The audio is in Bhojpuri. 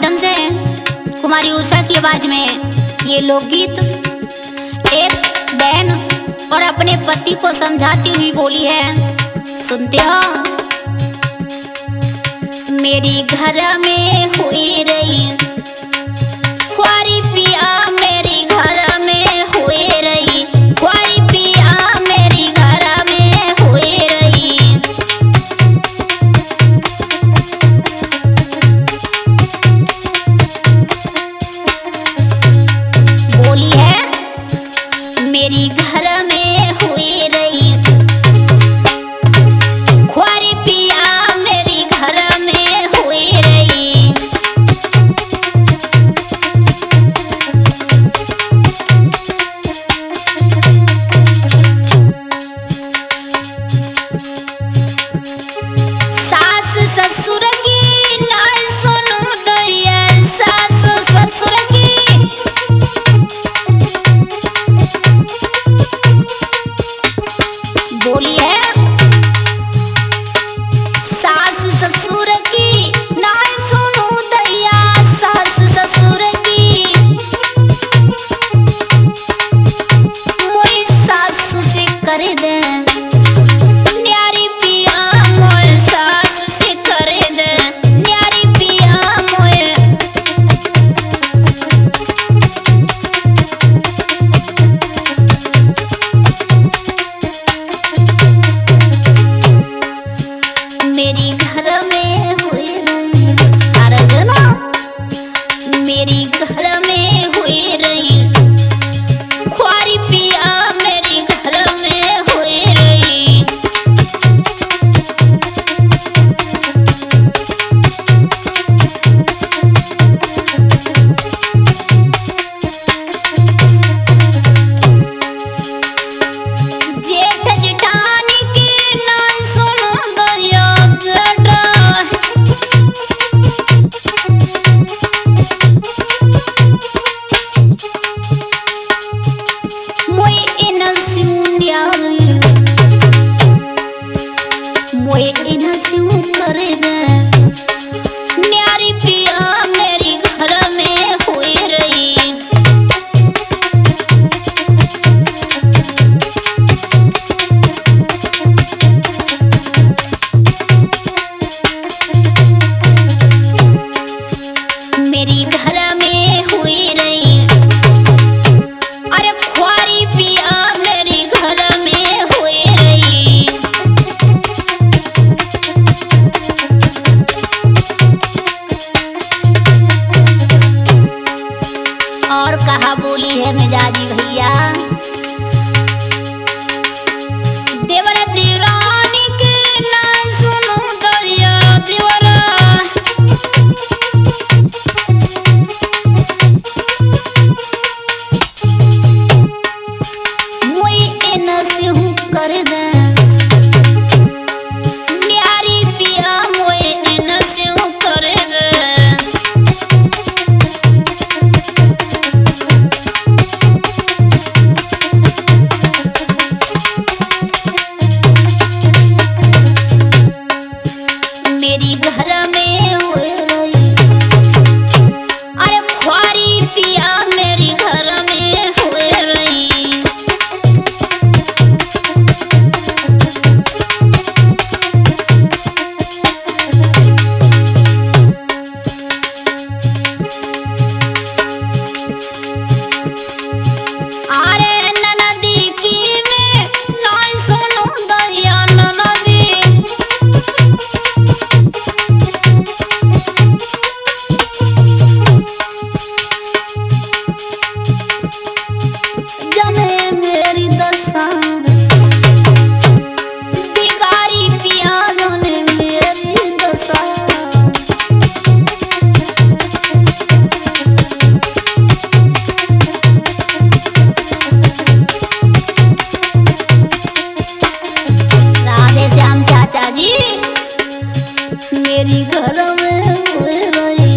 माध्यम से कुमारी उषा की आवाज में ये लोकगीत एक बहन और अपने पति को समझाती हुई बोली है। सुनते हो। मेरी घर में हुई रही ख्वारी पिया, मेरी घर में हुई रही ख्वारी पिया, मेरी घर में हुई रही। बोली है मेरी घर में हुई रही ख्वारी पिया, मेरी घर में हुई रही। सास ससुर की ना सुनू दैया, सास ससुर की बोली है सास ससुर की ना सुनू दैया, सास ससुर की मोई सास से कर दे न्यारी पिया, मोए सास से कर दे न्यारी पिया मोए। मेरी घर में हुई रही अरे जना, मेरी घर में हुई रही ख्वारी पिया, मेरी घर में हुई रही। जेठ जेठानी की ना सुनो दैया, जेठा मोई इन सिमुंडियारी, मोई इन सिमु कर दे न्यारी पिया, मेरी घर में हुई रही। मेरी घर में हुई रही अरे ख्वारी पिया, मेरी घर में हुई रही। और कहा बोली है मिजाजी भैया, देवरा देवरानी के ना सुनो दैया, देवरा मोई इन से हूँ कर दे न्यारी पिया, मोई इन से हूँ कर दे। मेरी घर में हुई रही अरे ख्वारी पिया, मेरी घर में हुई रही। अरे ननदी की में ना सुनो दैया, ननदी जाने मेरी दशा भिखारी पिया, जाने मेरी दशा। राधे श्याम चाचा जी मेरी घर में हुई रही